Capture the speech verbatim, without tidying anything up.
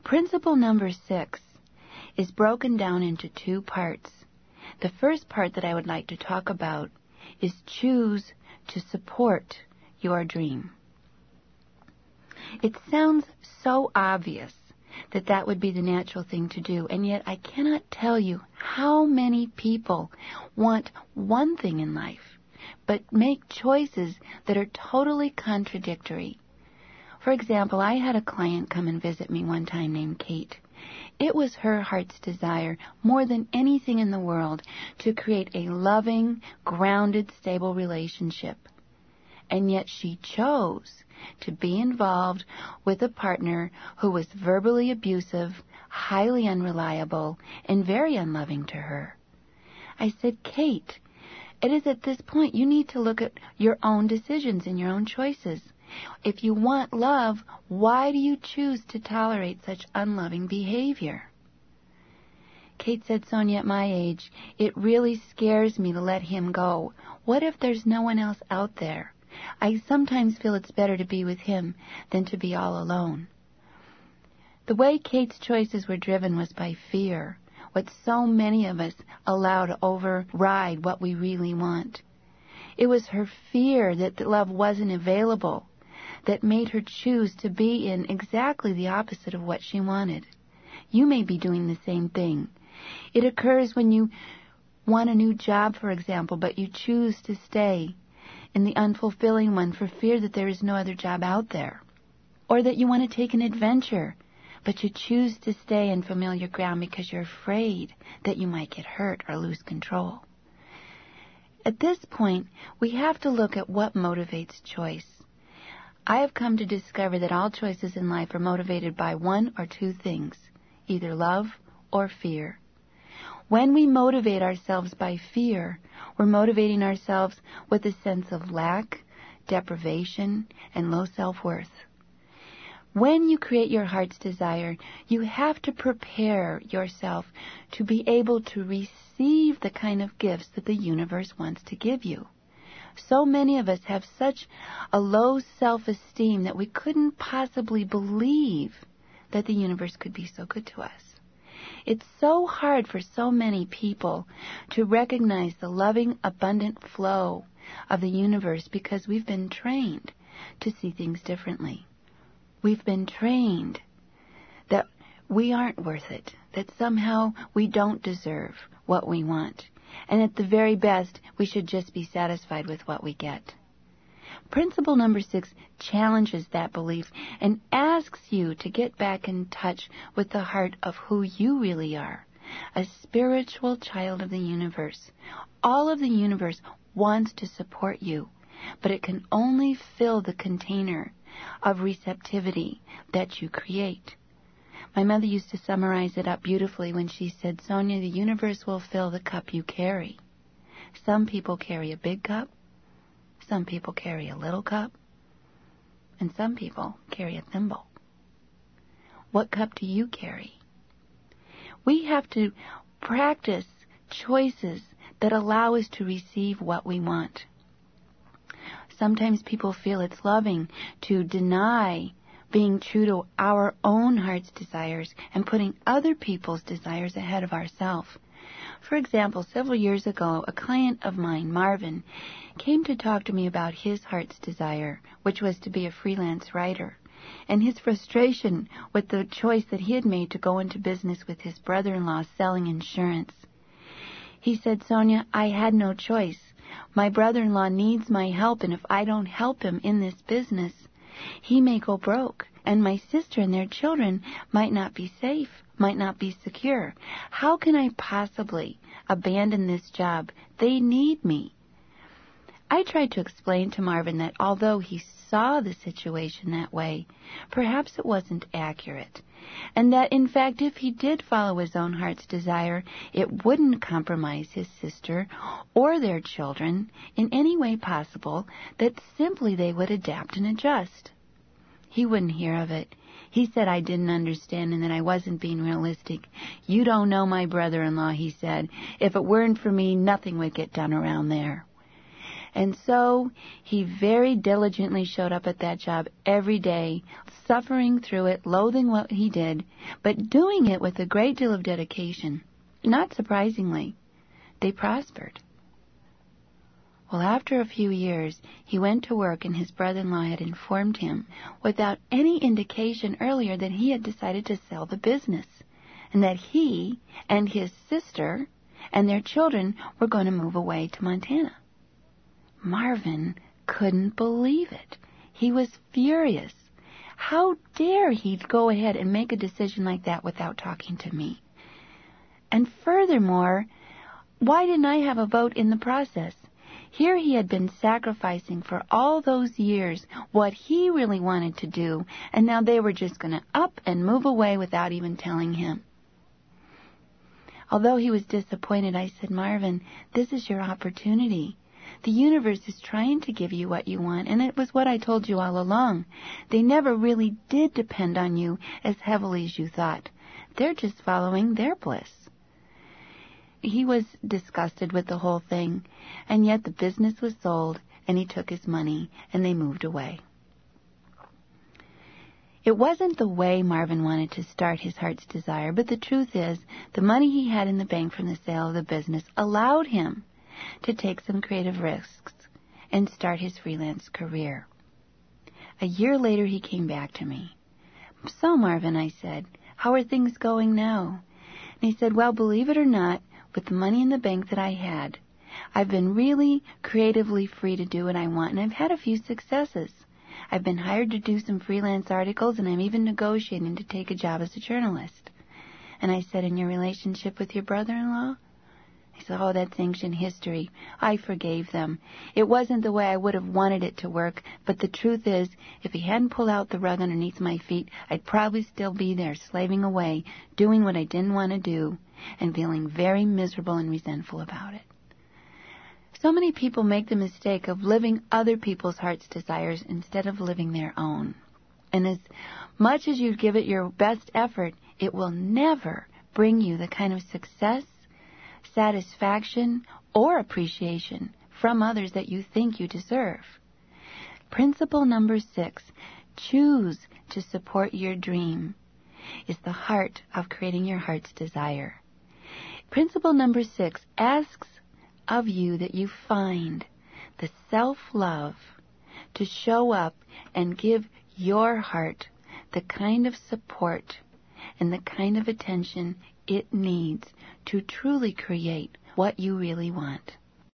Principle number six is broken down into two parts. The first part that I would like to talk about is choose to support your dream. It sounds so obvious that that would be the natural thing to do, and yet I cannot tell you how many people want one thing in life, but make choices that are totally contradictory. For example, I had a client come and visit me one time named Kate. It was her heart's desire, more than anything in the world, to create a loving, grounded, stable relationship. And yet she chose to be involved with a partner who was verbally abusive, highly unreliable, and very unloving to her. I said, Kate, it is at this point you need to look at your own decisions and your own choices. If you want love, why do you choose to tolerate such unloving behavior? Kate said, Sonia, at my age, it really scares me to let him go. What if there's no one else out there? I sometimes feel it's better to be with him than to be all alone. The way Kate's choices were driven was by fear, what so many of us allow to override what we really want. It was her fear that the love wasn't available that made her choose to be in exactly the opposite of what she wanted. You may be doing the same thing. It occurs when you want a new job, for example, but you choose to stay in the unfulfilling one for fear that there is no other job out there. Or that you want to take an adventure, but you choose to stay in familiar ground because you're afraid that you might get hurt or lose control. At this point, we have to look at what motivates choice. I have come to discover that all choices in life are motivated by one or two things, either love or fear. When we motivate ourselves by fear, we're motivating ourselves with a sense of lack, deprivation, and low self-worth. When you create your heart's desire, you have to prepare yourself to be able to receive the kind of gifts that the universe wants to give you. So many of us have such a low self-esteem that we couldn't possibly believe that the universe could be so good to us. It's so hard for so many people to recognize the loving, abundant flow of the universe because we've been trained to see things differently. We've been trained that we aren't worth it, that somehow we don't deserve what we want, and at the very best, we should just be satisfied with what we get. Principle number six challenges that belief and asks you to get back in touch with the heart of who you really are, a spiritual child of the universe. All of the universe wants to support you, but it can only fill the container of receptivity that you create. My mother used to summarize it up beautifully when she said, Sonia, the universe will fill the cup you carry. Some people carry a big cup, some people carry a little cup, and some people carry a thimble. What cup do you carry? We have to practice choices that allow us to receive what we want. Sometimes people feel it's loving to deny being true to our own heart's desires and putting other people's desires ahead of ourselves. For example, several years ago, a client of mine, Marvin, came to talk to me about his heart's desire, which was to be a freelance writer, and his frustration with the choice that he had made to go into business with his brother-in-law selling insurance. He said, Sonia, I had no choice. My brother-in-law needs my help, and if I don't help him in this business, he may go broke, and my sister and their children might not be safe, might not be secure. How can I possibly abandon this job? They need me. I tried to explain to Marvin that although he saw the situation that way, perhaps it wasn't accurate, and that, in fact, if he did follow his own heart's desire, it wouldn't compromise his sister or their children in any way possible, that simply they would adapt and adjust. He wouldn't hear of it. He said I didn't understand and that I wasn't being realistic. You don't know my brother-in-law, he said. If it weren't for me, nothing would get done around there. And so he very diligently showed up at that job every day, suffering through it, loathing what he did, but doing it with a great deal of dedication. Not surprisingly, they prospered. Well, after a few years, he went to work, and his brother-in-law had informed him, without any indication earlier, that he had decided to sell the business, and that he and his sister and their children were going to move away to Montana. Marvin couldn't believe it. He was furious. How dare he go ahead and make a decision like that without talking to me? And furthermore, why didn't I have a vote in the process? Here he had been sacrificing for all those years what he really wanted to do, and now they were just going to up and move away without even telling him. Although he was disappointed, I said, Marvin, this is your opportunity. The universe is trying to give you what you want, and it was what I told you all along. They never really did depend on you as heavily as you thought. They're just following their bliss. He was disgusted with the whole thing, and yet the business was sold, and he took his money, and they moved away. It wasn't the way Marvin wanted to start his heart's desire, but the truth is, the money he had in the bank from the sale of the business allowed him to take some creative risks and start his freelance career. A year later, he came back to me. So, Marvin, I said, how are things going now? And he said, well, believe it or not, with the money in the bank that I had, I've been really creatively free to do what I want, and I've had a few successes. I've been hired to do some freelance articles, and I'm even negotiating to take a job as a journalist. And I said, in your relationship with your brother-in-law? He said, oh, that's ancient history. I forgave them. It wasn't the way I would have wanted it to work, but the truth is, if he hadn't pulled out the rug underneath my feet, I'd probably still be there, slaving away, doing what I didn't want to do, and feeling very miserable and resentful about it. So many people make the mistake of living other people's heart's desires instead of living their own. And as much as you give it your best effort, it will never bring you the kind of success, satisfaction, or appreciation from others that you think you deserve. Principle number six, choose to support your dream, is the heart of creating your heart's desire. Principle number six asks of you that you find the self-love to show up and give your heart the kind of support and the kind of attention it needs to truly create what you really want.